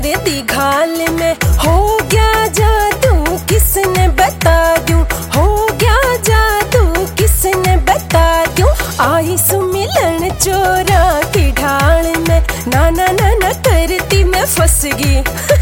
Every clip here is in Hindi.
तेरे दी घाल में हो गया जादू, किसने बता दूं, हो गया जादू किसने बता दूं। आई सुमिलन चोरा की ढाल में, ना ना ना ना करती मैं फंस गई।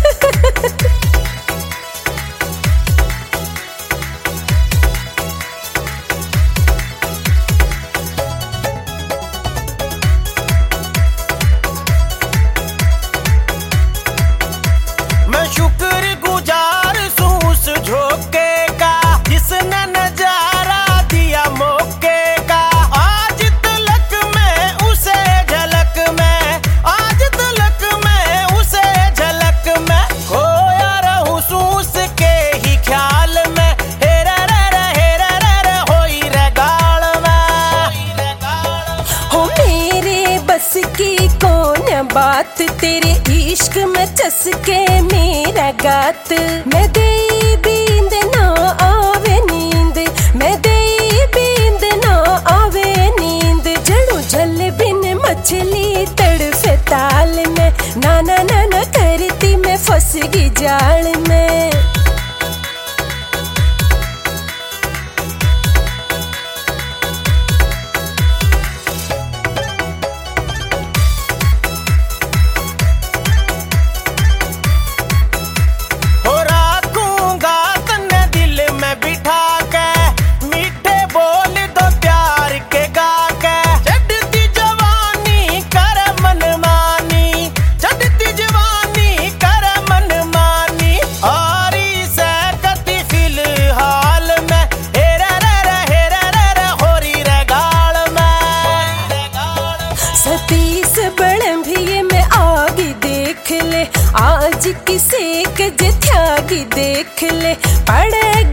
शुक्रगुजार सूस झोंके का, जिसने नजारा दिया मौके का। आज तलक में उसे झलक में, आज तलक में उसे झलक में, खोया रहूं सूस के ही ख्याल में। हेरे रे होई रे गाल में। हो मेरे बस की कौन बात, तेरे इश्क में चसके मेरा गात। मैं दे बींद ना आवे नींद, मैं दे बींद ना आवे नींद। जड़ू जल बिन मछली तड़फे ताल में, ना ना ना ना करती मैं फंस गई जाल में। सतीश बड़े में आगे देख ले, आज किसे के त्यागी देख ले। पड़े